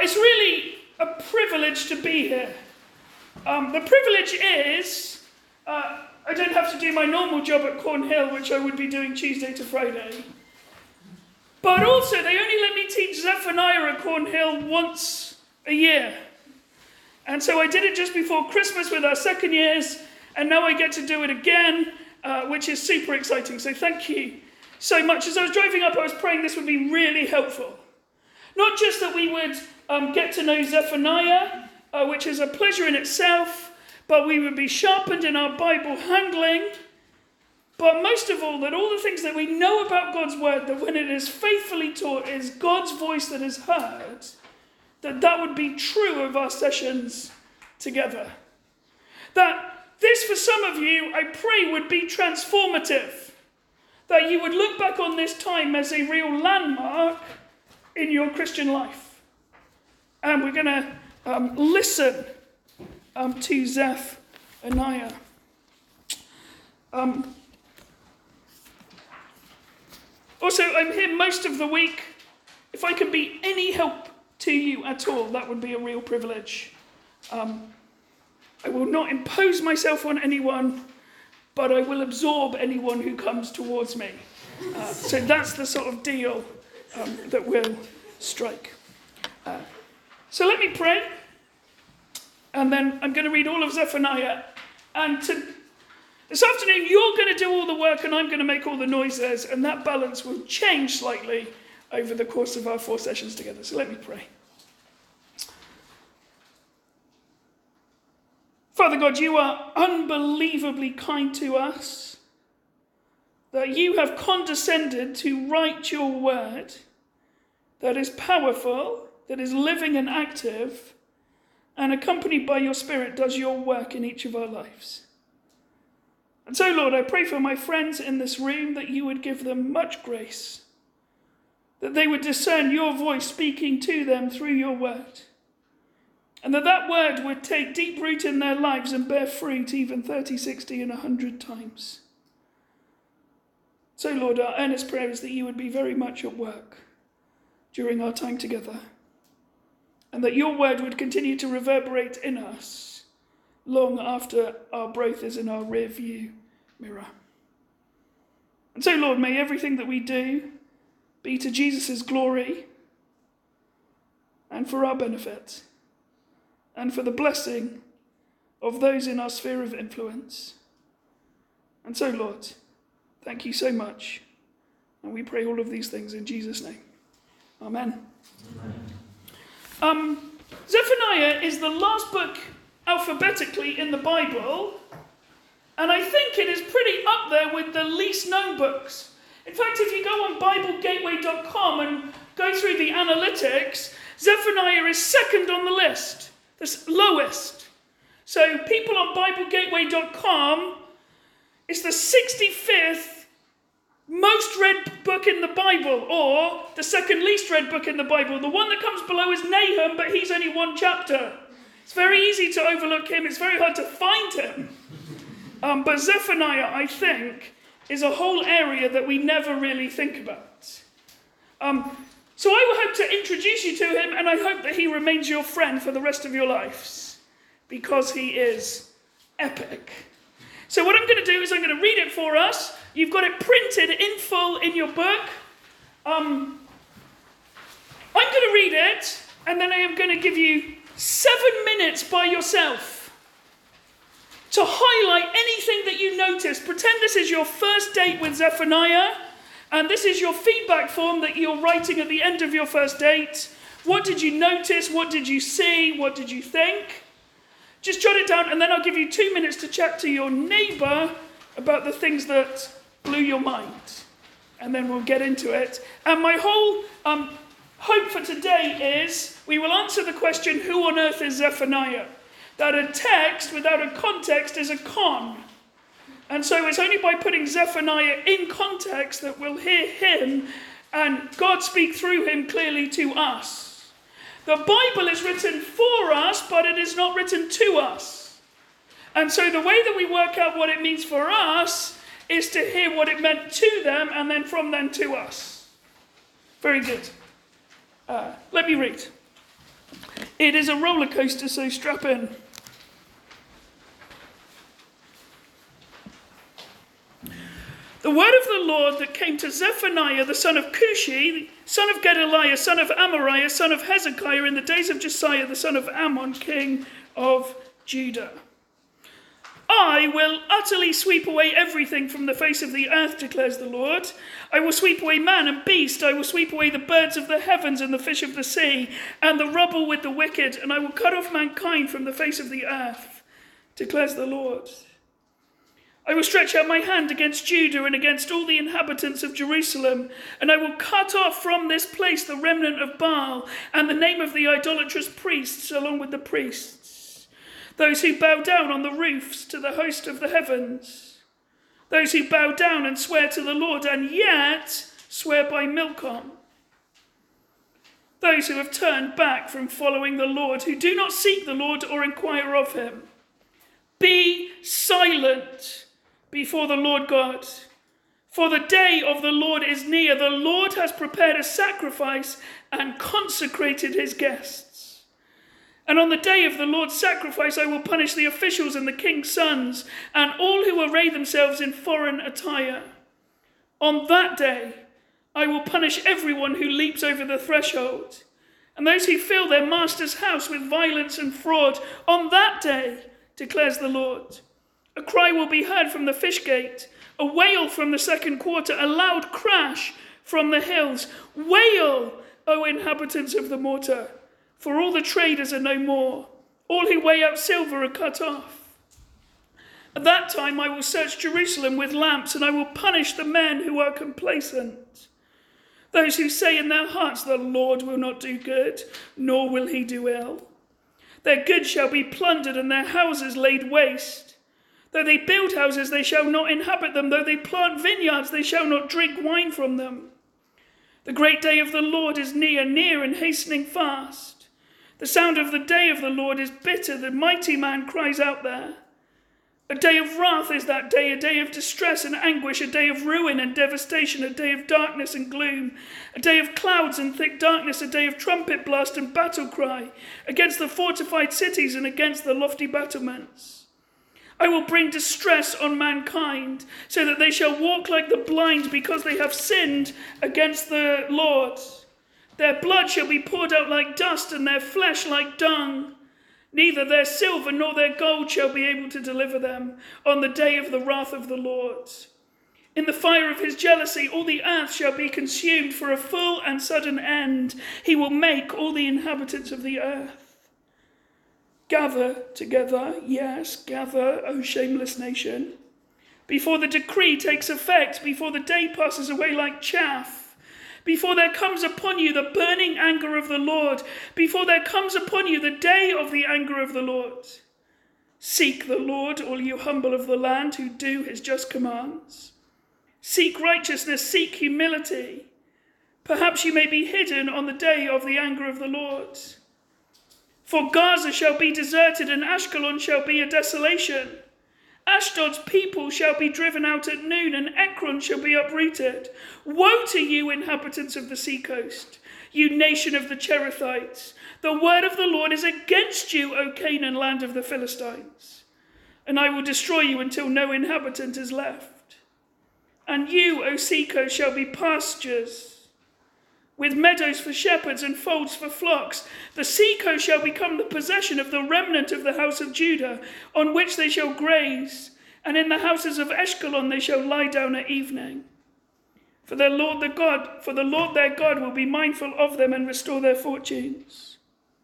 It's really a privilege to be here. The privilege is I don't have to do my normal job at Cornhill, which I would be doing Tuesday to Friday. But also, they only let me teach Zephaniah at Cornhill once a year. And so I did it just before Christmas with our second years, and now I get to do it again, which is super exciting. So thank you so much. As I was driving up, I was praying this would be really helpful. Not just that we would get to know Zephaniah, which is a pleasure in itself, but we would be sharpened in our Bible handling. But most of all, that all the things that we know about God's word, that when it is faithfully taught, is God's voice that is heard, that would be true of our sessions together. That this, for some of you, I pray, would be transformative. That you would look back on this time as a real landmark in your Christian life. And we're going to listen to Zephaniah. Also, I'm here most of the week. If I can be any help to you at all, that would be a real privilege. I will not impose myself on anyone, but I will absorb anyone who comes towards me. So that's the sort of deal that we'll strike. So let me pray, and then I'm going to read all of Zephaniah. And this afternoon, you're going to do all the work, and I'm going to make all the noises, and that balance will change slightly over the course of our 4 sessions together. So let me pray. Father God, you are unbelievably kind to us, that you have condescended to write your word that is powerful, that is living and active, and accompanied by your Spirit does your work in each of our lives. And so, Lord, I pray for my friends in this room that you would give them much grace, that they would discern your voice speaking to them through your word, and that word would take deep root in their lives and bear fruit even 30, 60, and 100 times. So, Lord, our earnest prayer is that you would be very much at work during our time together, and that your word would continue to reverberate in us long after our breath is in our rear view mirror. And so, Lord, may everything that we do be to Jesus' glory and for our benefit and for the blessing of those in our sphere of influence. And so, Lord, thank you so much. And we pray all of these things in Jesus' name. Amen. Zephaniah is the last book alphabetically in the Bible, and I think it is pretty up there with the least known books. In fact, if you go on BibleGateway.com and go through the analytics, Zephaniah is second on the list, the lowest. So people on BibleGateway.com, it's the 65th most read book in the Bible, or the second least read book in the Bible. The one that comes below is Nahum, but he's only 1 chapter. It's very easy to overlook him. It's very hard to find him. But Zephaniah, I think, is a whole area that we never really think about. So I hope to introduce you to him, and I hope that he remains your friend for the rest of your lives, because he is epic. So what I'm going to do is I'm going to read it for us. You've got it printed in full in your book. I'm going to read it, and then I am going to give you 7 minutes by yourself to highlight anything that you notice. Pretend this is your first date with Zephaniah, and this is your feedback form that you're writing at the end of your first date. What did you notice? What did you see? What did you think? Just jot it down, and then I'll give you 2 minutes to chat to your neighbour about the things that blew your mind. And then we'll get into it. And my whole hope for today is we will answer the question, who on earth is Zephaniah? That a text without a context is a con. And so it's only by putting Zephaniah in context that we'll hear him and God speak through him clearly to us. The Bible is written for us, but it is not written to us. And so the way that we work out what it means for us is to hear what it meant to them, and then from them to us. Very good. Let me read. It is a roller coaster, so strap in. The word of the Lord that came to Zephaniah, the son of Cushi, son of Gedaliah, son of Amariah, son of Hezekiah, in the days of Josiah, the son of Ammon, king of Judah. I will utterly sweep away everything from the face of the earth, declares the Lord. I will sweep away man and beast. I will sweep away the birds of the heavens and the fish of the sea, and the rubble with the wicked, and I will cut off mankind from the face of the earth, declares the Lord. I will stretch out my hand against Judah and against all the inhabitants of Jerusalem, and I will cut off from this place the remnant of Baal and the name of the idolatrous priests along with the priests, those who bow down on the roofs to the host of the heavens, those who bow down and swear to the Lord and yet swear by Milcom, those who have turned back from following the Lord, who do not seek the Lord or inquire of him. Be silent before the Lord God, for the day of the Lord is near. The Lord has prepared a sacrifice and consecrated his guests. And on the day of the Lord's sacrifice, I will punish the officials and the king's sons and all who array themselves in foreign attire. On that day, I will punish everyone who leaps over the threshold and those who fill their master's house with violence and fraud. On that day, declares the Lord, a cry will be heard from the fish gate, a wail from the second quarter, a loud crash from the hills. Wail, O inhabitants of the mortar, for all the traders are no more. All who weigh out silver are cut off. At that time I will search Jerusalem with lamps, and I will punish the men who are complacent. Those who say in their hearts, the Lord will not do good, nor will he do ill. Their goods shall be plundered and their houses laid waste. Though they build houses, they shall not inhabit them. Though they plant vineyards, they shall not drink wine from them. The great day of the Lord is near, near and hastening fast. The sound of the day of the Lord is bitter. The mighty man cries out there. A day of wrath is that day, a day of distress and anguish, a day of ruin and devastation, a day of darkness and gloom, a day of clouds and thick darkness, a day of trumpet blast and battle cry against the fortified cities and against the lofty battlements. I will bring distress on mankind, so that they shall walk like the blind, because they have sinned against the Lord. Their blood shall be poured out like dust, and their flesh like dung. Neither their silver nor their gold shall be able to deliver them on the day of the wrath of the Lord. In the fire of his jealousy, all the earth shall be consumed for a full and sudden end. He will make all the inhabitants of the earth. Gather together, yes, gather, O shameless nation, before the decree takes effect, before the day passes away like chaff, before there comes upon you the burning anger of the Lord, before there comes upon you the day of the anger of the Lord. Seek the Lord, all you humble of the land who do his just commands. Seek righteousness, seek humility. Perhaps you may be hidden on the day of the anger of the Lord. For Gaza shall be deserted, and Ashkelon shall be a desolation. Ashdod's people shall be driven out at noon, and Ekron shall be uprooted. Woe to you, inhabitants of the seacoast, you nation of the Cherethites. The word of the Lord is against you, O Canaan, land of the Philistines. And I will destroy you until no inhabitant is left. And you, O seacoast, shall be pastures, with meadows for shepherds and folds for flocks. The seacoast shall become the possession of the remnant of the house of Judah, on which they shall graze, and in the houses of Ashkelon they shall lie down at evening. For the Lord their God will be mindful of them and restore their fortunes.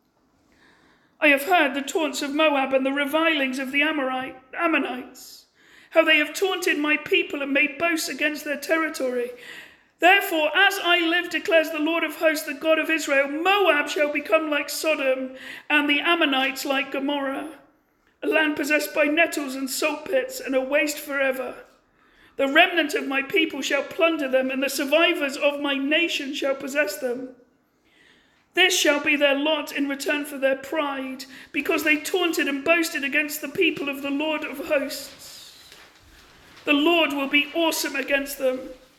I have heard the taunts of Moab and the revilings of the Ammonites, how they have taunted my people and made boasts against their territory. Therefore, as I live, declares the Lord of hosts, the God of Israel, Moab shall become like Sodom, and the Ammonites like Gomorrah, a land possessed by nettles and salt pits, and a waste forever. The remnant of my people shall plunder them, and the survivors of my nation shall possess them. This shall be their lot in return for their pride, because they taunted and boasted against the people of the Lord of hosts. The Lord will be awesome against them,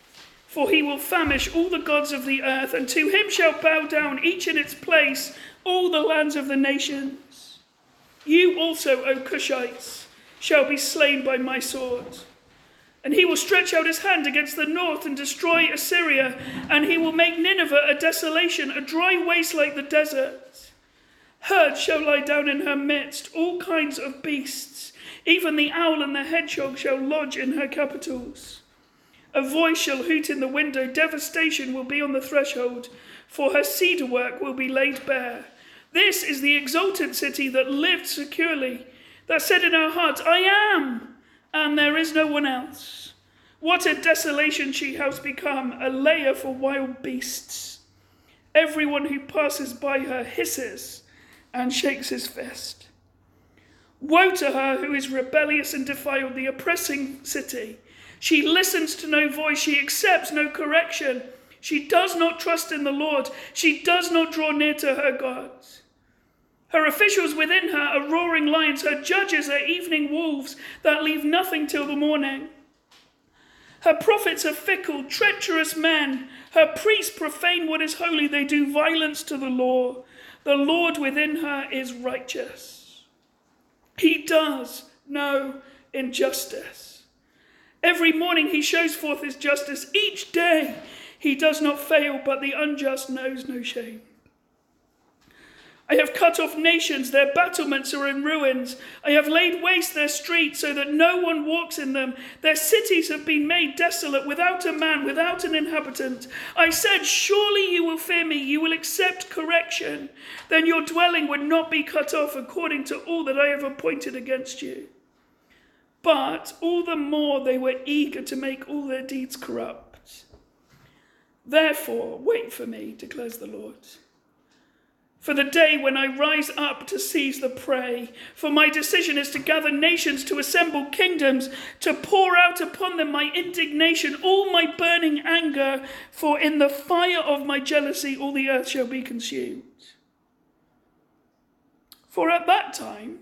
For he will famish all the gods of the earth, and to him shall bow down, each in its place, all the lands of the nations. You also, O Cushites, shall be slain by my sword. And he will stretch out his hand against the north and destroy Assyria, and he will make Nineveh a desolation, a dry waste like the desert. Herds shall lie down in her midst, all kinds of beasts. Even the owl and the hedgehog shall lodge in her capitals. A voice shall hoot in the window, devastation will be on the threshold, for her cedar work will be laid bare. This is the exalted city that lived securely, that said in her heart, I am, and there is no one else. What a desolation she has become, a lair for wild beasts. Everyone who passes by her hisses and shakes his fist. Woe to her who is rebellious and defiled, the oppressing city. She listens to no voice, she accepts no correction. She does not trust in the Lord, she does not draw near to her gods. Her officials within her are roaring lions, her judges are evening wolves that leave nothing till the morning. Her prophets are fickle, treacherous men. Her priests profane what is holy, they do violence to the law. The Lord within her is righteous. He does no injustice. Every morning he shows forth his justice. Each day he does not fail, but the unjust knows no shame. I have cut off nations, their battlements are in ruins. I have laid waste their streets so that no one walks in them. Their cities have been made desolate, without a man, without an inhabitant. I said, surely you will fear me, you will accept correction. Then your dwelling would not be cut off according to all that I have appointed against you. But all the more they were eager to make all their deeds corrupt. Therefore, wait for me, declares the Lord. For the day when I rise up to seize the prey, for my decision is to gather nations, to assemble kingdoms, to pour out upon them my indignation, all my burning anger, for in the fire of my jealousy all the earth shall be consumed. For at that time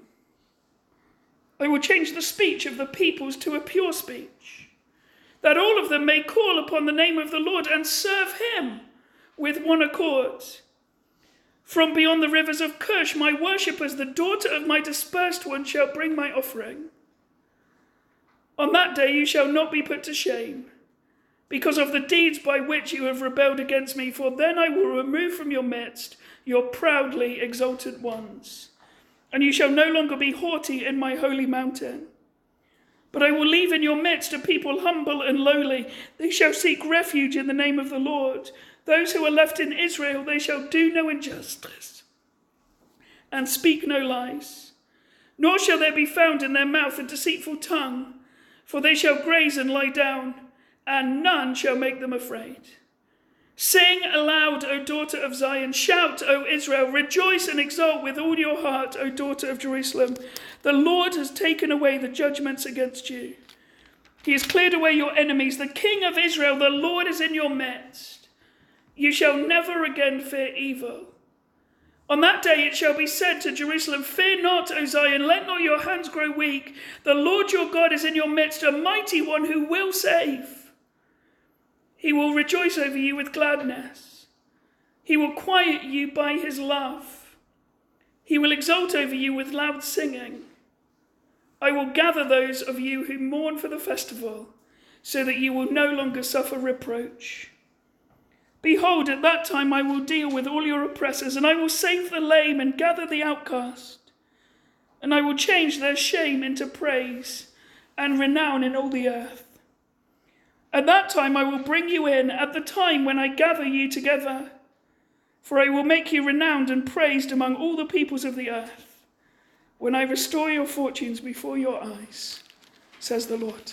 I will change the speech of the peoples to a pure speech, that all of them may call upon the name of the Lord and serve him with one accord. From beyond the rivers of Cush, my worshippers, the daughter of my dispersed one, shall bring my offering. On that day you shall not be put to shame, because of the deeds by which you have rebelled against me, for then I will remove from your midst your proudly exalted ones, and you shall no longer be haughty in my holy mountain. But I will leave in your midst a people humble and lowly. They shall seek refuge in the name of the Lord. Those who are left in Israel, they shall do no injustice and speak no lies. Nor shall there be found in their mouth a deceitful tongue, for they shall graze and lie down, and none shall make them afraid. Sing aloud, O daughter of Zion. Shout, O Israel. Rejoice and exult with all your heart, O daughter of Jerusalem. The Lord has taken away the judgments against you. He has cleared away your enemies. The King of Israel, the Lord, is in your midst. You shall never again fear evil. On that day it shall be said to Jerusalem, fear not, O Zion, let not your hands grow weak. The Lord your God is in your midst, a mighty one who will save. He will rejoice over you with gladness. He will quiet you by his love. He will exult over you with loud singing. I will gather those of you who mourn for the festival, so that you will no longer suffer reproach. Behold, at that time I will deal with all your oppressors, and I will save the lame and gather the outcast. And I will change their shame into praise and renown in all the earth. At that time I will bring you in, at the time when I gather you together. For I will make you renowned and praised among all the peoples of the earth, when I restore your fortunes before your eyes, says the Lord.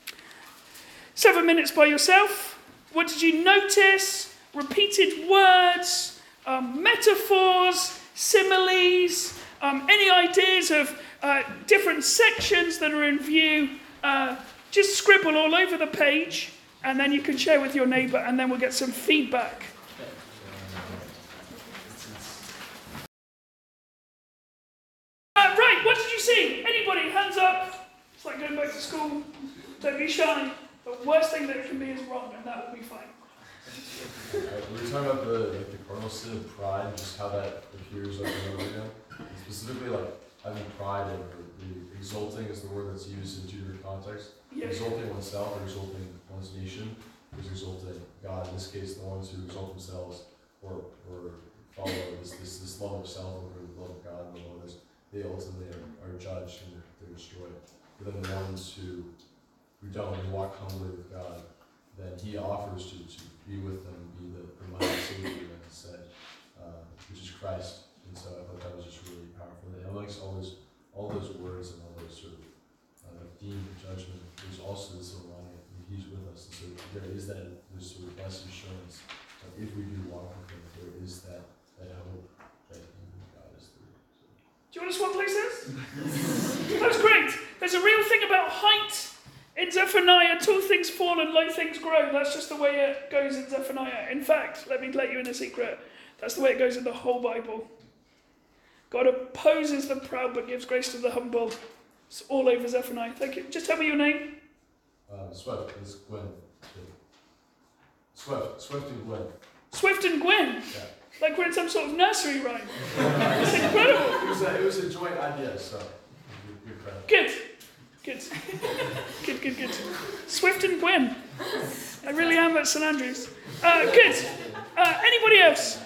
7 minutes by yourself. What did you notice? Repeated words, metaphors, similes, any ideas of different sections that are in view? Just scribble all over the page, and then you can share with your neighbour, and then we'll get some feedback. Right, what did you see? Anybody? Hands up. It's like going back to school. Don't be shy. The worst thing that it can be is wrong, and that will be fine. We were talking about the cardinal sin of pride, just how that appears over and over again. And specifically, like having pride or the exalting is the word that's used in two different contexts. Yes. Exalting oneself or exalting one's nation is exalting God. In this case, the ones who exalt themselves or follow this love of self over the love of God and the love of others, they ultimately are judged and they're destroyed. But then the ones who don't, who walk humbly with God, then He offers to be with them, be the mighty Savior, like He said, which is Christ. And so I thought that was just really powerful. And amongst all those words and all those sort of themes of judgment, there's also this little line that He's with us. And so there is this sort of blessed assurance that if we do walk with Him, there is that hope that He with God is through. So. Do you want to swap places? That's great. There's a real thing about height in Zephaniah. Tall things fall and low things grow. That's just the way it goes in Zephaniah. In fact, let me let you in a secret. That's the way it goes in the whole Bible. God opposes the proud but gives grace to the humble. It's all over Zephaniah. Thank you. Just tell me your name. Swift is Gwen. Swift and Gwen. Swift and Gwen? Yeah. Like we're in some sort of nursery rhyme. It's incredible. It was a joint idea, so good credit. Good. Good. Swift and Gwen. I really am at St Andrews. Good. Anybody else?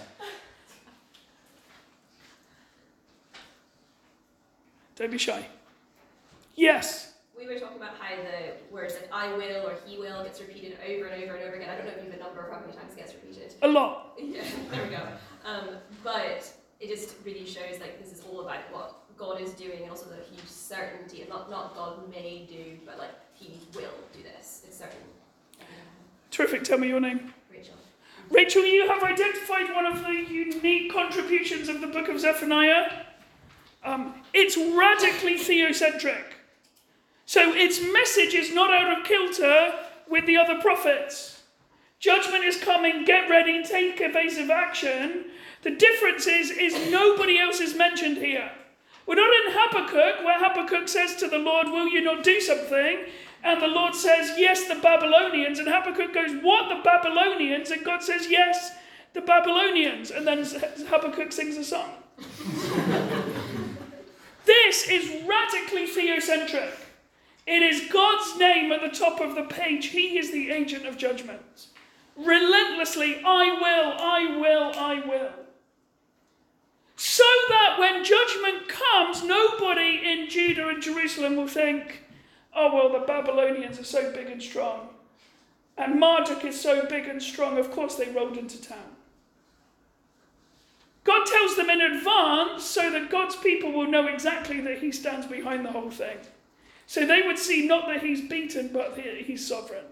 Don't be shy. Yes. We were talking about how the words like I will or he will gets repeated over and over and over again. I don't know if you have a number of how many times it gets repeated. A lot. Yeah, there we go. But it just really shows like this is all about what God is doing and also the huge certainty, and not God may do, but like He will do this. It's certain. Terrific. Tell me your name. Rachel. Rachel, you have identified one of the unique contributions of the book of Zephaniah. It's radically theocentric. So its message is not out of kilter with the other prophets. Judgment is coming, get ready, take evasive action. The difference is nobody else is mentioned here. We're not in Habakkuk, where Habakkuk says to the Lord, will you not do something? And the Lord says, yes, the Babylonians. And Habakkuk goes, what, the Babylonians? And God says, yes, the Babylonians. And then Habakkuk sings a song. This is radically theocentric. It is God's name at the top of the page. He is the agent of judgment. Relentlessly, I will. So that when judgment comes, nobody in Judah and Jerusalem will think, oh, well, the Babylonians are so big and strong. And Marduk is so big and strong, of course they rolled into town. God tells them in advance so that God's people will know exactly that He stands behind the whole thing. So they would see not that He's beaten, but that He's sovereign.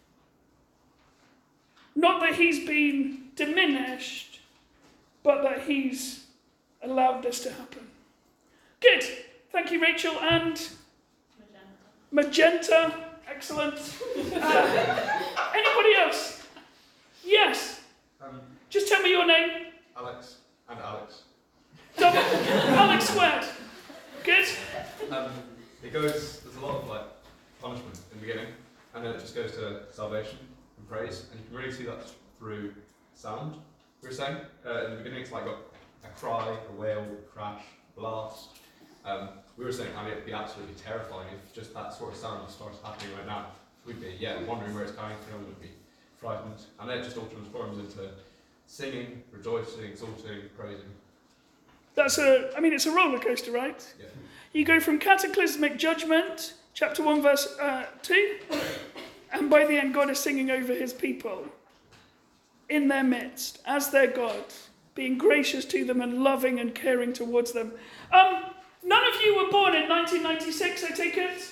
Not that He's been diminished, but that He's allowed this to happen. Good. Thank you, Rachel. And Magenta. Excellent. Anybody else? Yes. Just tell me your name. Alex and Alex. Alex squared. Good. There's a lot of punishment in the beginning, and then it just goes to salvation and praise, and you can really see that through sound. We were saying in the beginning it's like got a cry, a wail, a crash, a blast. We were saying how it would be absolutely terrifying if just that sort of sound starts happening right now. We'd be wondering where it's coming from, we'd be frightened, and then it just all transforms into singing, rejoicing, exalting, praising. It's a roller coaster, right? Yeah. You go from cataclysmic judgment, chapter 1, verse 2, and by the end God is singing over His people in their midst, as their God, being gracious to them and loving and caring towards them. None of you were born in 1996, I take it?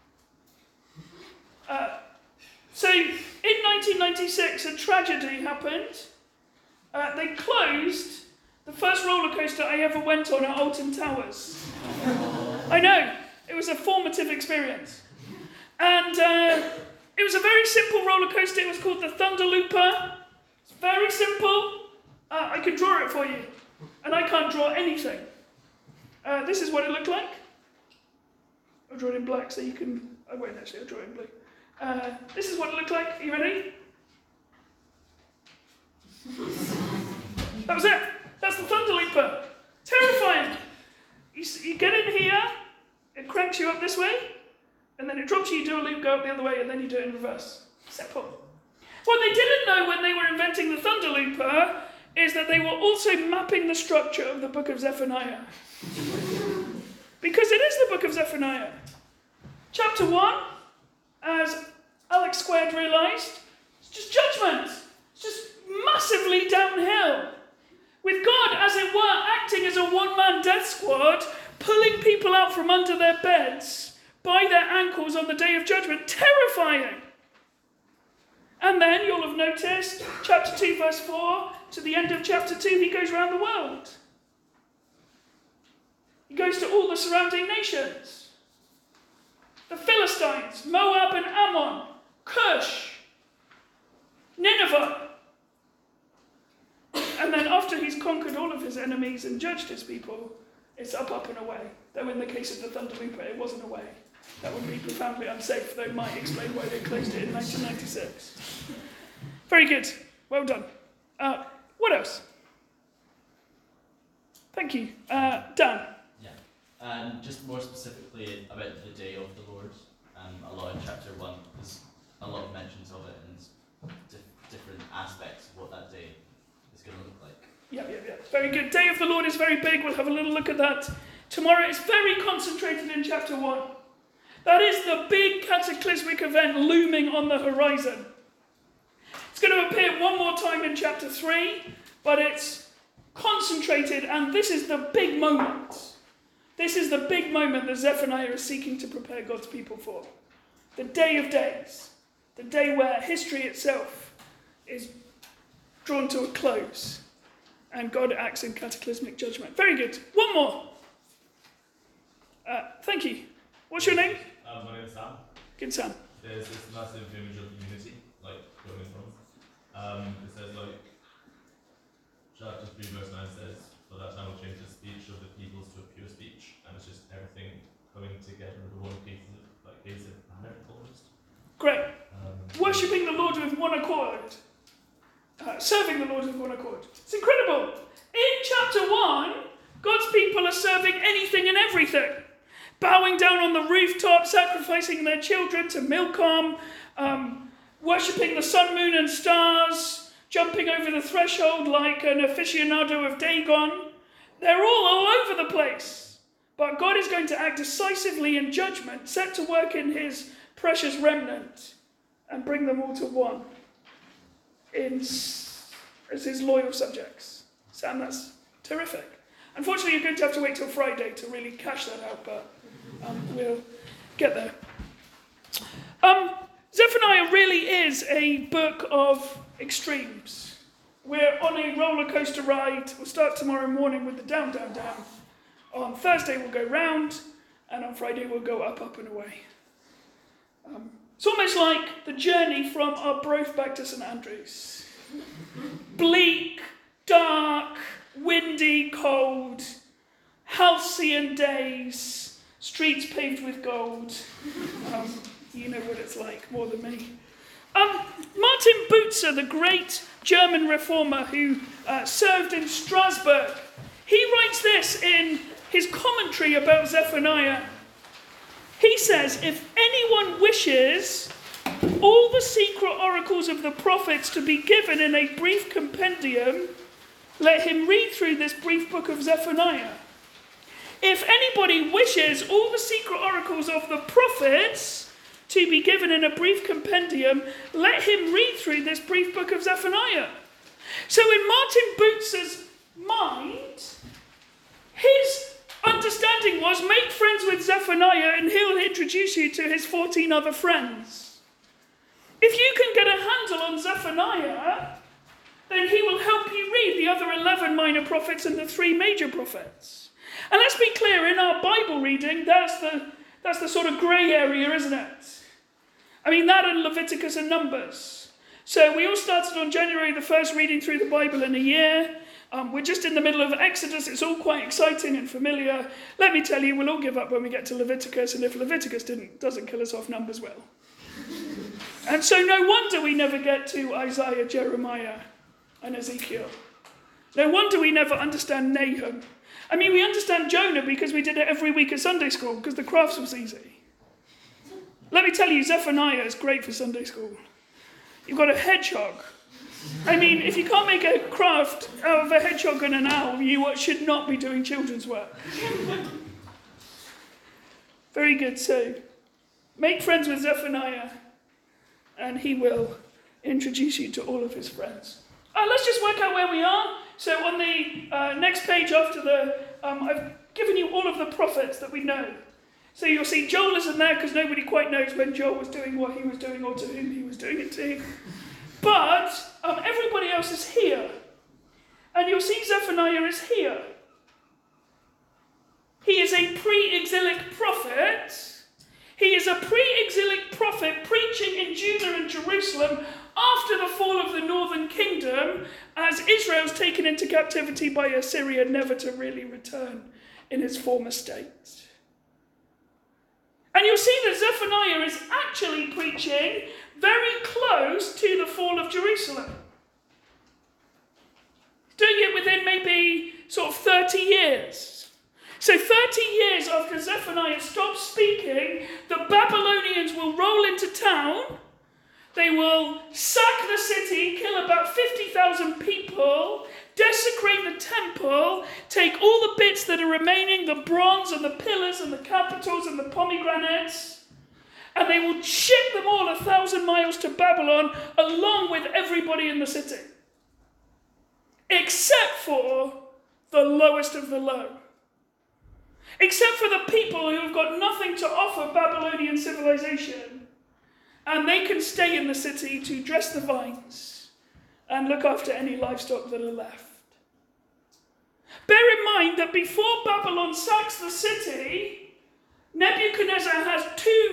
So, in 1996, a tragedy happened. They closed the first roller coaster I ever went on at Alton Towers. I know, it was a formative experience. And it was a very simple roller coaster. It was called the Thunder Looper. It's very simple. I could draw it for you. And I can't draw anything. This is what it looked like. I'll draw it in black so you can... I won't actually, I'll draw it in blue. This is what it looked like. Are you ready? That was it. That's the Thunder Leaper. Terrifying. You get in here, it cranks you up this way, and then it drops you do a loop, go up the other way, and then you do it in reverse. Simple. What they didn't know when they were inventing the Thunder Leaper is that they were also mapping the structure of the book of Zephaniah. Because it is the book of Zephaniah. Chapter 1, as Alex Squared realised, it's just judgment. It's just massively downhill. With God, as it were, acting as a one-man death squad, pulling people out from under their beds by their ankles on the day of judgment. Terrifying. And then, you'll have noticed, chapter 2, verse 4, to the end of chapter 2, he goes around the world. He goes to all the surrounding nations. The Philistines, Moab and Ammon, Cush, Nineveh. And then after he's conquered all of his enemies and judged his people, it's up and away. Though in the case of the Thunder Leaper, it wasn't away. That would be profoundly unsafe, though it might explain why they closed it in 1996. Very good. Well done. What else? Thank you. Dan. Yeah. Just more specifically about the day of the Lord. A lot in chapter 1, there's a lot of mentions of it and different aspects of what that day is going to look like. Yeah. Very good. Day of the Lord is very big. We'll have a little look at that tomorrow. It's very concentrated in chapter 1. That is the big cataclysmic event looming on the horizon. It's going to appear one more time in chapter 3, but it's concentrated, and this is the big moment. This is the big moment that Zephaniah is seeking to prepare God's people for. The day of days. The day where history itself is drawn to a close. And God acts in cataclysmic judgment. Very good. One more. Thank you. What's your name? My name is Sam. Good, Sam. There's this massive image of unity, like, going in front. It says, like, chapter 3, verse 9 says, "For that time will change the speech of the peoples to a pure speech," and it's just everything coming together into one cohesive manner, almost. Great. Worshipping the Lord with one accord. Serving the Lord with one accord. It's incredible. In chapter 1, God's people are serving anything and everything. Bowing down on the rooftop, sacrificing their children to Milcom, worshipping the sun, moon and stars, jumping over the threshold like an aficionado of Dagon. They're all over the place. But God is going to act decisively in judgment, set to work in his precious remnant, and bring them all to one as his loyal subjects. Sam, that's terrific. Unfortunately, you're going to have to wait till Friday to really cash that out, but we'll get there. Zephaniah really is a book of extremes. We're on a roller coaster ride. We'll start tomorrow morning with the down, down, down. On Thursday, we'll go round, and on Friday, we'll go up and away. It's almost like the journey from Arbroath back to St Andrews. Bleak, dark, windy, cold, halcyon days, streets paved with gold. You know what it's like, more than me. Martin Bucer, the great German reformer who served in Strasbourg, he writes this in his commentary about Zephaniah. He says, "If anyone wishes all the secret oracles of the prophets to be given in a brief compendium, let him read through this brief book of Zephaniah. If anybody wishes all the secret oracles of the prophets to be given in a brief compendium, let him read through this brief book of Zephaniah." So in Martin Bucer's mind, his understanding was, make friends with Zephaniah and he'll introduce you to his 14 other friends. If you can get a handle on Zephaniah, then he will help you read the other 11 minor prophets and the 3 major prophets. And let's be clear, in our Bible reading, that's the sort of grey area, isn't it? I mean, that and Leviticus and Numbers. So we all started on January the 1st reading through the Bible in a year. We're just in the middle of Exodus. It's all quite exciting and familiar. Let me tell you, we'll all give up when we get to Leviticus, and if Leviticus doesn't kill us off, Numbers will. And so no wonder we never get to Isaiah, Jeremiah, and Ezekiel. No wonder we never understand Nahum. I mean, we understand Jonah because we did it every week at Sunday school, because the crafts was easy. Let me tell you, Zephaniah is great for Sunday school. You've got a hedgehog. I mean, if you can't make a craft out of a hedgehog and an owl, you should not be doing children's work. Very good. So, make friends with Zephaniah, and he will introduce you to all of his friends. Let's just work out where we are. So on the next page after I've given you all of the prophets that we know. So you'll see Joel isn't there because nobody quite knows when Joel was doing what he was doing or to whom he was doing it to. But everybody else is here. And you'll see Zephaniah is here. He is a pre-exilic prophet. He is a pre-exilic prophet preaching in Judah and Jerusalem after the fall of the northern kingdom, as Israel's taken into captivity by Assyria, never to really return in his former state. And you'll see that Zephaniah is actually preaching very close to the fall of Jerusalem. Doing it within maybe sort of 30 years. So 30 years after Zephaniah stops speaking, the Babylonians will roll into town. They will sack the city, kill about 50,000 people, desecrate the temple, take all the bits that are remaining, the bronze and the pillars and the capitals and the pomegranates, and they will ship them all 1,000 miles to Babylon along with everybody in the city. Except for the lowest of the low. Except for the people who have got nothing to offer Babylonian civilization. And they can stay in the city to dress the vines and look after any livestock that are left. Bear in mind that before Babylon sacks the city, Nebuchadnezzar has two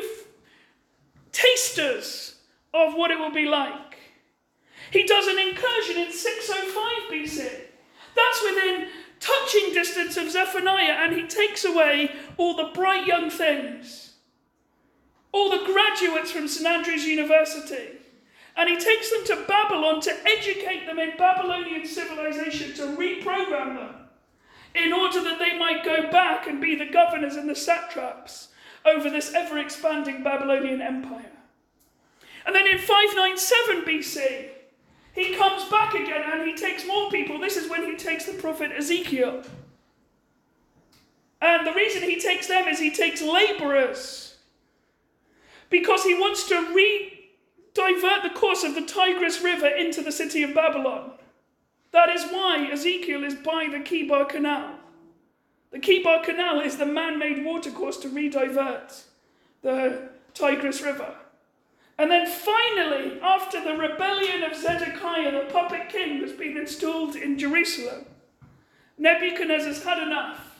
tasters of what it will be like. He does an incursion in 605 BC. That's within touching distance of Zephaniah, and he takes away all the bright young things. All the graduates from St. Andrews University. And he takes them to Babylon to educate them in Babylonian civilization, to reprogram them, in order that they might go back and be the governors and the satraps over this ever-expanding Babylonian empire. And then in 597 BC, he comes back again and he takes more people. This is when he takes the prophet Ezekiel. And the reason he takes them is he takes laborers, because he wants to divert the course of the Tigris River into the city of Babylon. That is why Ezekiel is by the Kibar Canal. The Kibar Canal is the man-made watercourse to redivert the Tigris River. And then finally, after the rebellion of Zedekiah, the puppet king has been installed in Jerusalem, Nebuchadnezzar's had enough.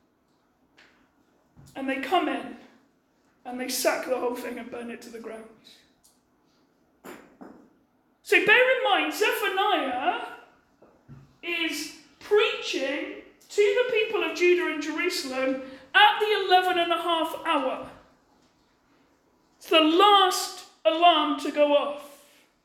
And they come in, and they sack the whole thing and burn it to the ground. So bear in mind, Zephaniah is preaching to the people of Judah and Jerusalem at the 11:30 hour. It's the last alarm to go off.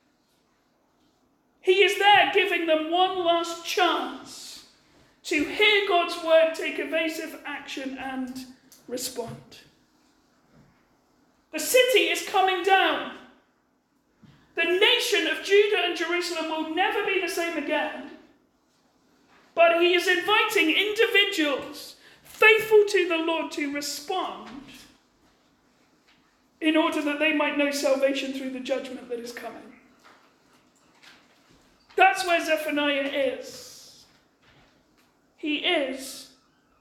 He is there giving them one last chance to hear God's word, take evasive action, and respond. The city is coming down. The nation of Judah and Jerusalem will never be the same again. But he is inviting individuals faithful to the Lord to respond in order that they might know salvation through the judgment that is coming. That's where Zephaniah is. He is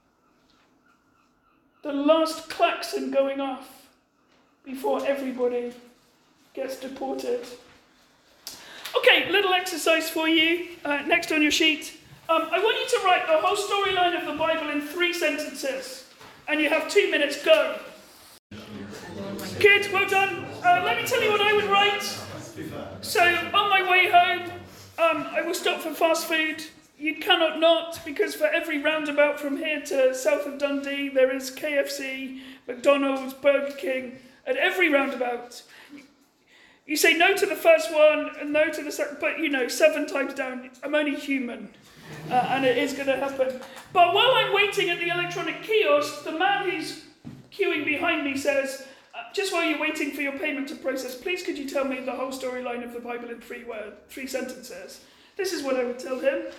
the last klaxon going off before everybody gets deported. Okay, little exercise for you. Next on your sheet. I want you to write the whole storyline of the Bible in 3 sentences. And you have 2 minutes. Go. Good, well done. Let me tell you what I would write. So, on my way home, I will stop for fast food. You cannot not, because for every roundabout from here to south of Dundee, there is KFC, McDonald's, Burger King. At every roundabout, You say no to the first one and no to the second, but 7 times down, I'm only human. And it is going to happen. But while I'm waiting at the electronic kiosk, the man who's queuing behind me says, just while you're waiting for your payment to process, please could you tell me the whole storyline of the Bible in 3 sentences? This is what I would tell him.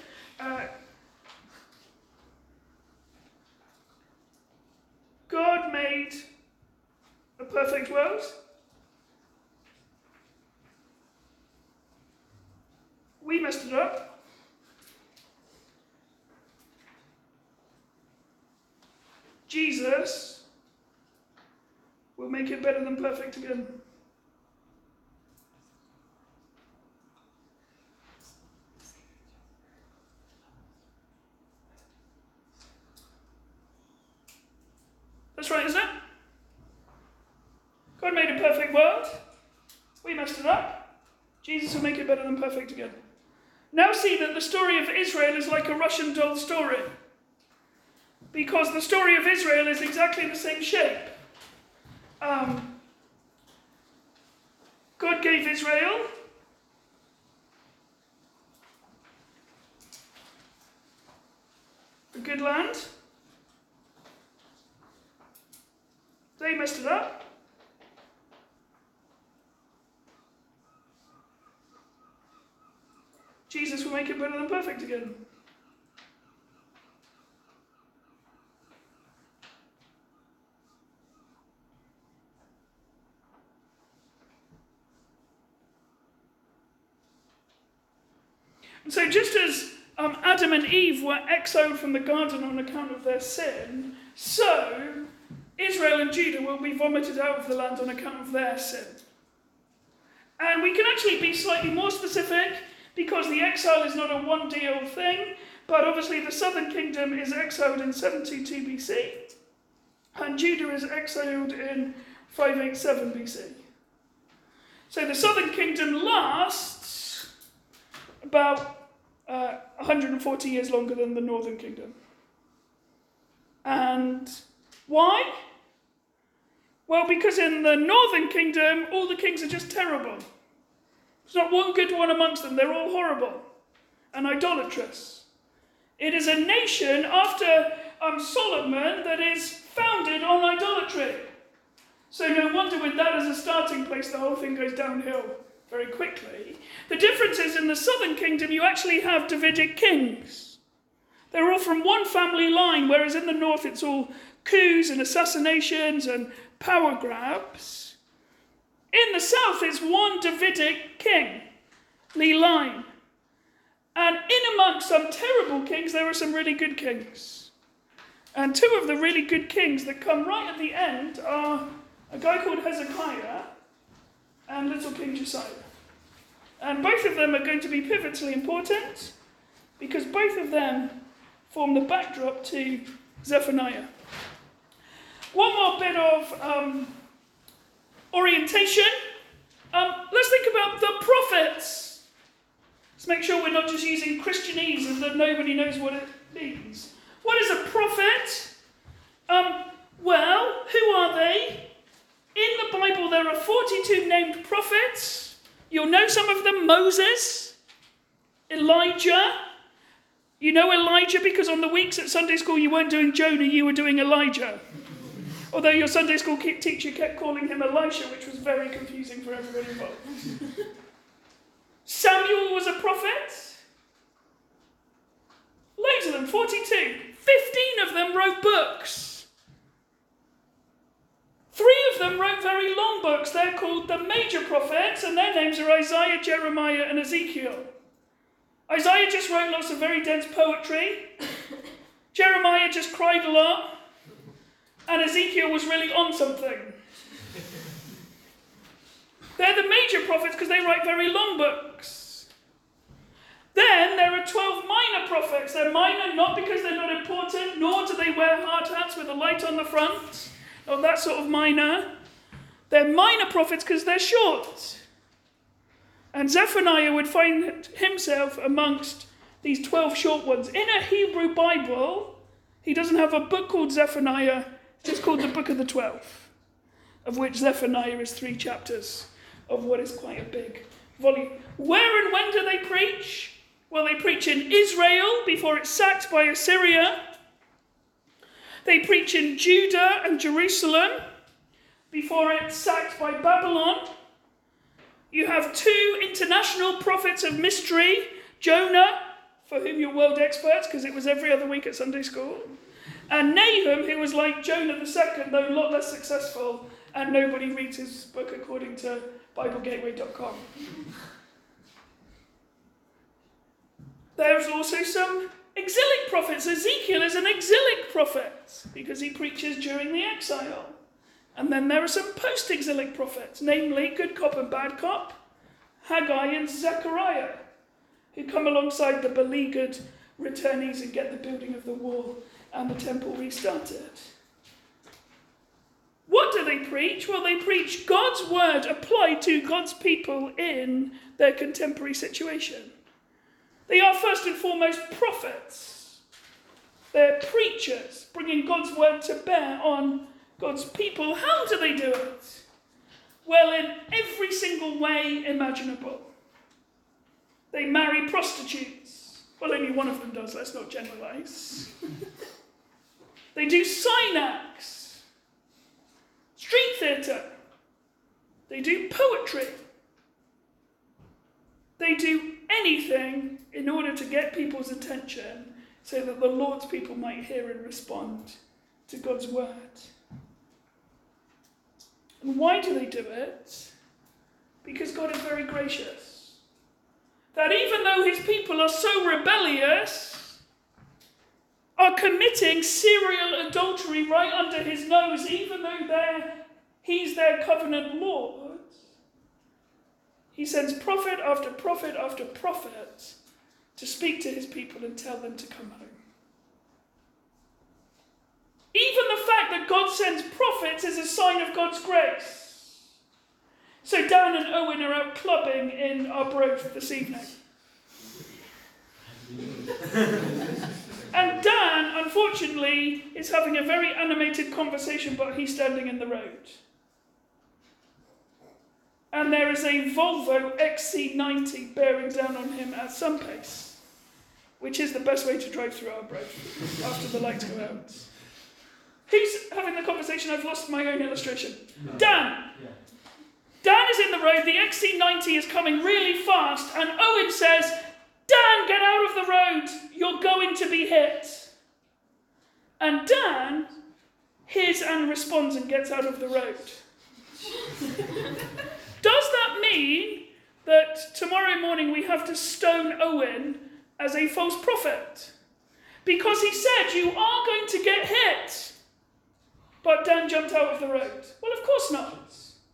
God made a perfect world. We messed it up. Jesus will make it better than perfect again. That's right, isn't it? God made a perfect world. We messed it up. Jesus will make it better than perfect again. Now see that the story of Israel is like a Russian doll story. Because the story of Israel is exactly the same shape. God gave Israel a good land. They messed it up. Jesus will make it better than perfect again. And so just as Adam and Eve were exiled from the garden on account of their sin, so Israel and Judah will be vomited out of the land on account of their sin. And we can actually be slightly more specific because the exile is not a one-deal thing, but obviously the southern kingdom is exiled in 722 BC, and Judah is exiled in 587 BC. So the southern kingdom lasts about 140 years longer than the northern kingdom. And why? Well, because in the northern kingdom, all the kings are just terrible. There's not one good one amongst them. They're all horrible and idolatrous. It is a nation after Solomon that is founded on idolatry. So no wonder with that as a starting place, the whole thing goes downhill very quickly. The difference is in the southern kingdom, you actually have Davidic kings. They're all from one family line, whereas in the north it's all coups and assassinations and power grabs. In the south it's one Davidic kingly line. And in amongst some terrible kings, there are some really good kings. And 2 of the really good kings that come right at the end are a guy called Hezekiah and little King Josiah. And both of them are going to be pivotally important because both of them form the backdrop to Zephaniah. One more bit of orientation. Let's think about the prophets. Let's make sure we're not just using Christianese and that nobody knows what it means. What is a prophet? Well, who are they? In the Bible, there are 42 named prophets. You'll know some of them: Moses, Elijah. You know Elijah because on the weeks at Sunday school you weren't doing Jonah, you were doing Elijah. Although your Sunday school teacher kept calling him Elisha, which was very confusing for everybody involved. Samuel was a prophet. Loads of them, 42. 15 of them wrote books. 3 of them wrote very long books. They're called the major prophets, and their names are Isaiah, Jeremiah, and Ezekiel. Isaiah just wrote lots of very dense poetry. Jeremiah just cried a lot. And Ezekiel was really on something. They're the major prophets because they write very long books. Then there are 12 minor prophets. They're minor not because they're not important, nor do they wear hard hats with a light on the front. Not that sort of minor. They're minor prophets because they're short. And Zephaniah would find himself amongst these 12 short ones. In a Hebrew Bible, he doesn't have a book called Zephaniah. It's just called the Book of the 12, of which Zephaniah is 3 chapters of what is quite a big volume. Where and when do they preach? Well, they preach in Israel before it's sacked by Assyria. They preach in Judah and Jerusalem before it's sacked by Babylon. You have 2 international prophets of mystery, Jonah, for whom you're world experts because it was every other week at Sunday school, and Nahum, who was like Jonah the second, though a lot less successful, and nobody reads his book according to BibleGateway.com. There's also some exilic prophets. Ezekiel is an exilic prophet because he preaches during the exile. And then there are some post-exilic prophets, namely Good Cop and Bad Cop, Haggai and Zechariah, who come alongside the beleaguered returnees and get the building of the wall and the temple restarted. What do they preach? Well, they preach God's word applied to God's people in their contemporary situation. They are first and foremost prophets. They're preachers, bringing God's word to bear on God's people. How do they do it? Well, in every single way imaginable. They marry prostitutes. Well, only one of them does, let's not generalise. They do sign acts, street theatre. They do poetry. They do anything in order to get people's attention so that the Lord's people might hear and respond to God's word. And why do they do it? Because God is very gracious. That even though his people are so rebellious, are committing serial adultery right under his nose, even though he's their covenant Lord, he sends prophet after prophet after prophet to speak to his people and tell them to come home. Even the fact that God sends prophets is a sign of God's grace. So Dan and Owen are out clubbing in Arbroath this evening. And Dan, unfortunately, is having a very animated conversation, but he's standing in the road. And there is a Volvo XC90 bearing down on him at some pace, which is the best way to drive through Arbroath after the lights go out. Who's having the conversation? I've lost my own illustration. No. Dan. Yeah. Dan is in the road. The XC90 is coming really fast. And Owen says, Dan, get out of the road. You're going to be hit. And Dan hears and responds and gets out of the road. Does that mean that tomorrow morning we have to stone Owen as a false prophet? Because he said, you are going to get hit. But Dan jumped out of the road. Well, of course not.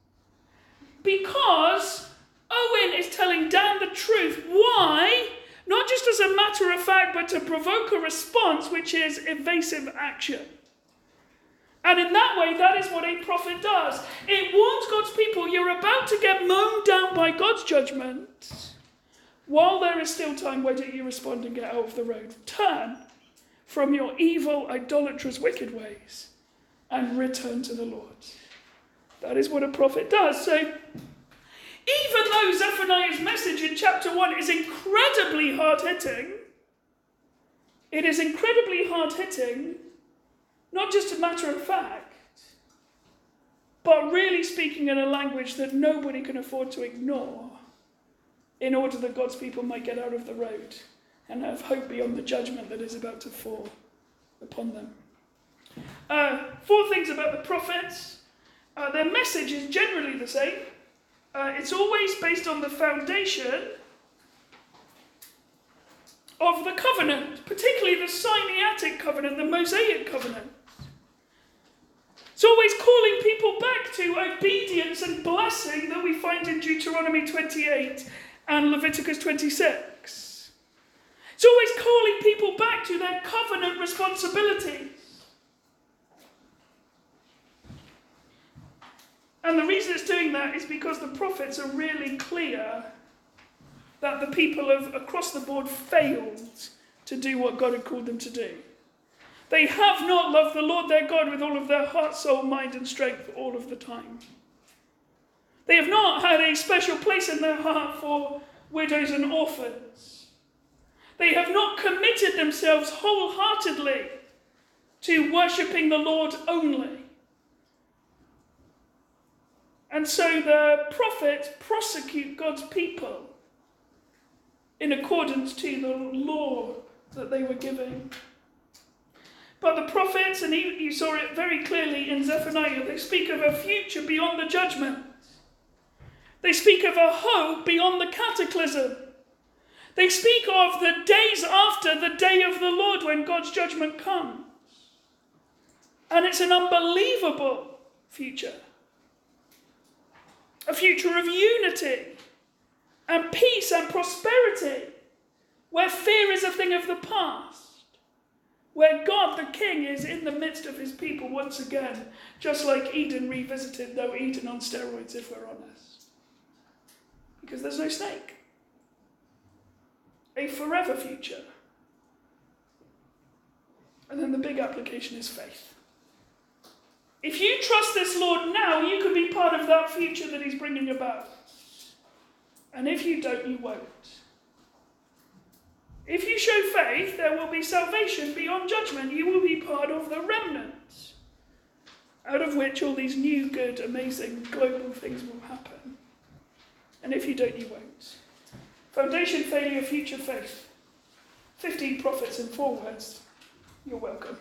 Because Owen is telling Dan the truth. Why? Not just as a matter of fact, but to provoke a response, which is evasive action. And in that way, that is what a prophet does. It warns God's people, you're about to get mown down by God's judgment. While there is still time, why don't you respond and get out of the road? Turn from your evil, idolatrous, wicked ways and return to the Lord. That is what a prophet does. So, even though Zephaniah's message in chapter 1 is incredibly hard-hitting, it is incredibly hard-hitting, not just a matter of fact, but really speaking in a language that nobody can afford to ignore in order that God's people might get out of the road and have hope beyond the judgment that is about to fall upon them. 4 things about the prophets. Their message is generally the same. It's always based on the foundation of the covenant, particularly the Sinaitic covenant, the Mosaic covenant. It's always calling people back to obedience and blessing that we find in Deuteronomy 28 and Leviticus 26. It's always calling people back to their covenant responsibilities. And the reason it's doing that is because the prophets are really clear that the people have, across the board, failed to do what God had called them to do. They have not loved the Lord their God with all of their heart, soul, mind, and strength all of the time. They have not had a special place in their heart for widows and orphans. They have not committed themselves wholeheartedly to worshipping the Lord only. And so the prophets prosecute God's people in accordance to the law that they were giving. But the prophets, and you saw it very clearly in Zephaniah, they speak of a future beyond the judgment. They speak of a hope beyond the cataclysm. They speak of the days after the day of the Lord when God's judgment comes. And it's an unbelievable future. A future of unity and peace and prosperity, where fear is a thing of the past, where God the King is in the midst of his people once again, just like Eden revisited, though Eden on steroids if we're honest. Because there's no snake. A forever future. And then the big application is faith. If you trust this Lord now, you can be part of that future that he's bringing about. And if you don't, you won't. If you show faith, there will be salvation beyond judgment. You will be part of the remnant, out of which all these new, good, amazing, global things will happen. And if you don't, you won't. Foundation, failure, future, faith. 15 prophets in 4 words. You're welcome.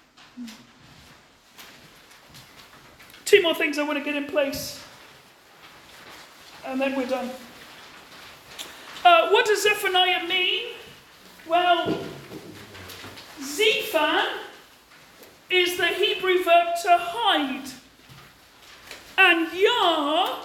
2 more things I want to get in place. And then we're done. What does Zephaniah mean? Well, Zephan is the Hebrew verb to hide. And Yah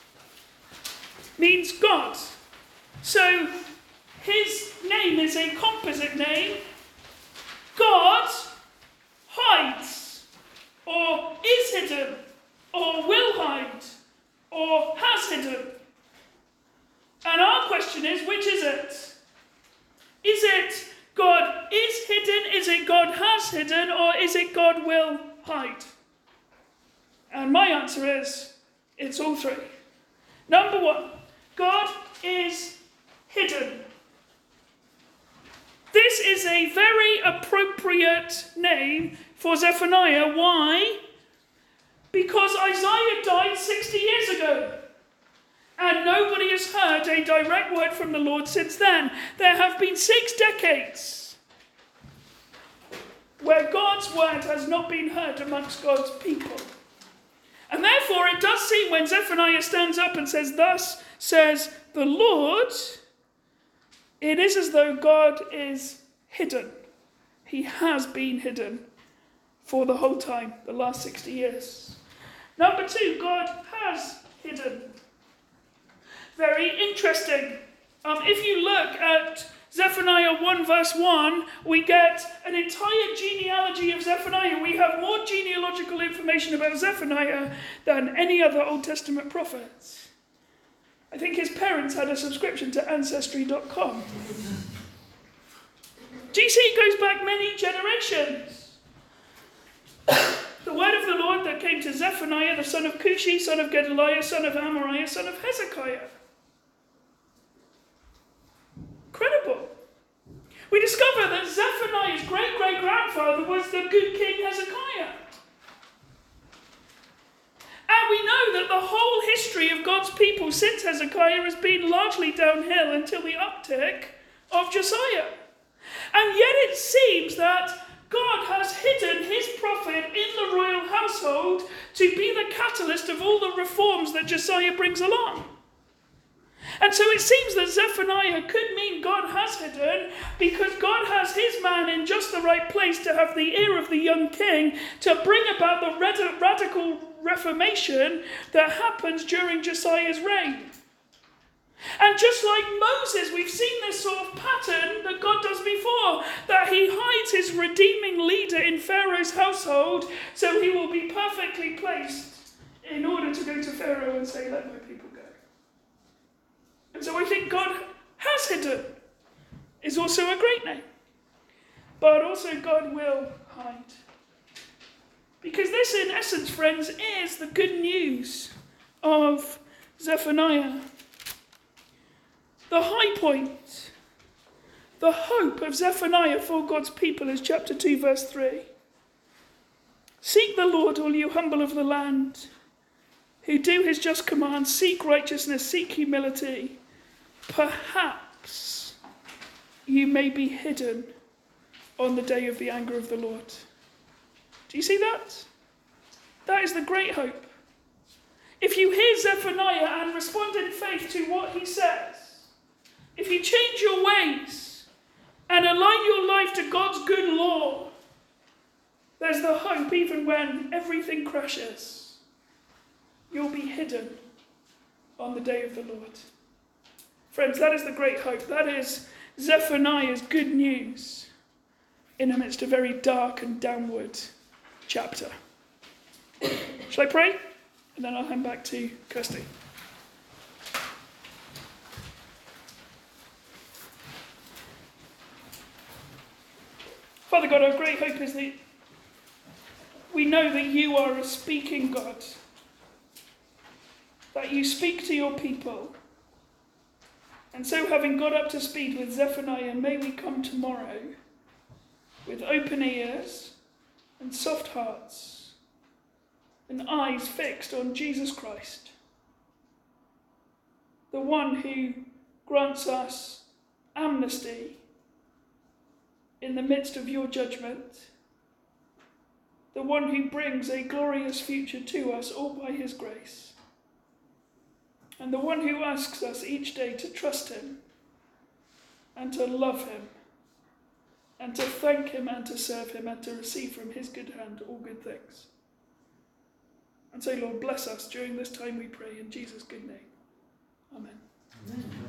means God. So his name is a composite name. God hides, or is hidden, or will hide, or has hidden. And our question is, which is it? Is it God is hidden, is it God has hidden, or is it God will hide? And my answer is, it's all 3. Number 1, God is hidden. This is a very appropriate name for Zephaniah. Why? Because Isaiah died 60 years ago. And nobody has heard a direct word from the Lord since then. There have been 6 decades where God's word has not been heard amongst God's people. And therefore it does seem when Zephaniah stands up and says, "Thus says the Lord," it is as though God is hidden. He has been hidden for the whole time, the last 60 years. Number 2, God has hidden. Very interesting. If you look at Zephaniah 1 verse 1, we get an entire genealogy of Zephaniah. We have more genealogical information about Zephaniah than any other Old Testament prophets. I think his parents had a subscription to Ancestry.com. GC goes back many generations. The word of the Lord that came to Zephaniah, the son of Cushi, son of Gedaliah, son of Amariah, son of Hezekiah. Incredible. We discover that Zephaniah's great-great-grandfather was the good King Hezekiah. And we know that the whole history of God's people since Hezekiah has been largely downhill until the uptick of Josiah. And yet it seems that God has hidden his prophet in the royal household to be the catalyst of all the reforms that Josiah brings along. And so it seems that Zephaniah could mean God has hidden because God has his man in just the right place to have the ear of the young king to bring about the radical reformation that happens during Josiah's reign. And just like Moses, we've seen this sort of pattern that God does before, that he hides his redeeming leader in Pharaoh's household so he will be perfectly placed in order to go to Pharaoh and say, "Let my people go." And so I think God has hidden is also a great name. But also God will hide. Because this, in essence, friends, is the good news of Zephaniah. The high point, the hope of Zephaniah for God's people is chapter 2, verse 3. Seek the Lord, all you humble of the land, who do his just commands, seek righteousness, seek humility. Perhaps you may be hidden on the day of the anger of the Lord. Do you see that? That is the great hope. If you hear Zephaniah and respond in faith to what he says, if you change your ways and align your life to God's good law, there's the hope even when everything crashes. You'll be hidden on the day of the Lord. Friends, that is the great hope. That is Zephaniah's good news in amidst a very dark and downward chapter. Shall I pray? And then I'll hand back to Kirsty. Father God, our great hope is that we know that you are a speaking God, that you speak to your people. And so, having got up to speed with Zephaniah, may we come tomorrow with open ears and soft hearts and eyes fixed on Jesus Christ, the one who grants us amnesty in the midst of your judgment, the one who brings a glorious future to us all by his grace, and the one who asks us each day to trust him and to love him and to thank him and to serve him and to receive from his good hand all good things. And so, Lord, bless us during this time, we pray, in Jesus' good name. Amen.